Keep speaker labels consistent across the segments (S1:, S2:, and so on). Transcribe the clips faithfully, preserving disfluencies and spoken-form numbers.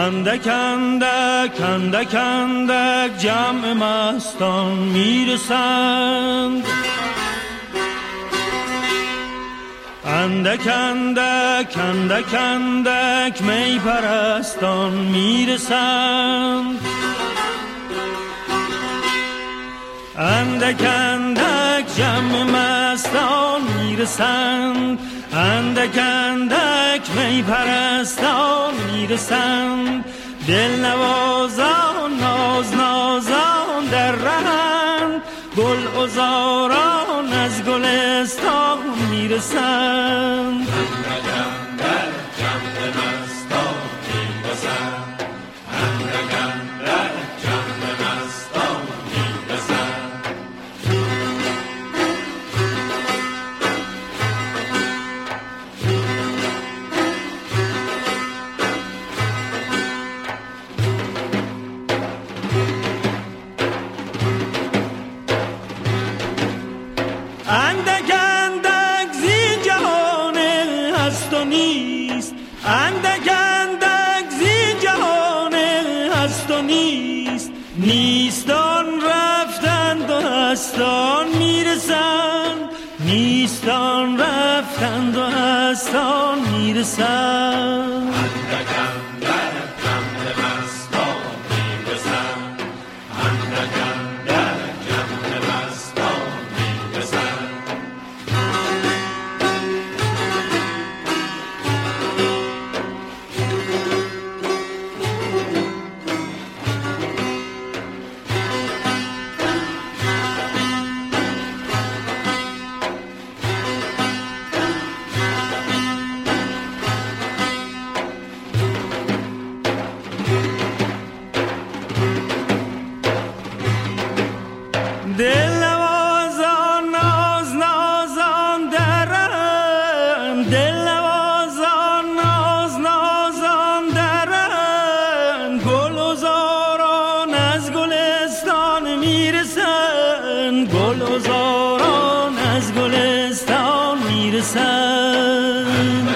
S1: اندک اندک اندک اندک جمع مستان میرسند، اندک اندک اندک اندک می پرستان میرسند، اندک اندک جمع مستان میرسند، اندک اندک می پرستان میرسند. دل نوازان ناز نازان در رهند، گل عذاران از گلستان میرسند.
S2: اندک اندک جمع مستان میرسند، اندک اندک جمع مستان میرسند.
S1: اندک اندک زین جهان هست و نیست، اندک اندک زین جهان هست و نیست. نیستان رفتند و هستان میرسند، نیستان رفتند و هستان میرسند.
S2: اندک اندک جمع مستان میرسند، اندک اندک جمع مستان میرسند.
S1: دل نوازان ناز نازان درند، دل نوازان ناز نازان درند، گل عذاران از گلستان میرسند، گل عذاران از گلستان میرسند.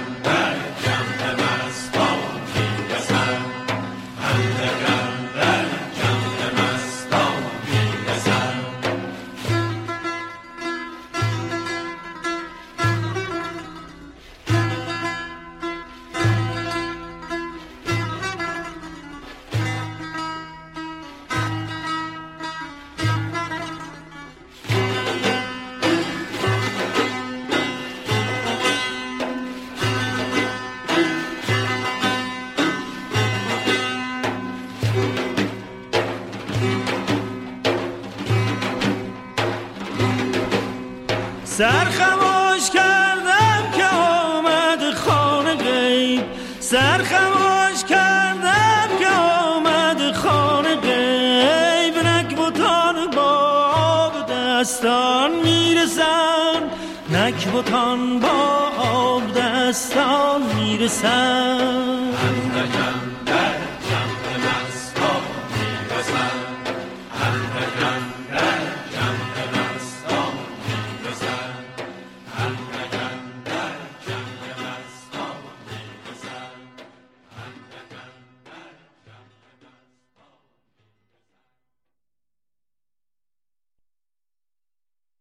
S1: سر خموش کردم که آمد خانه غیب، سر خموش کردم که آمد خانه غیب. نکبتان با آب دستان میرسند، نکبتان با آب دستان میرسند.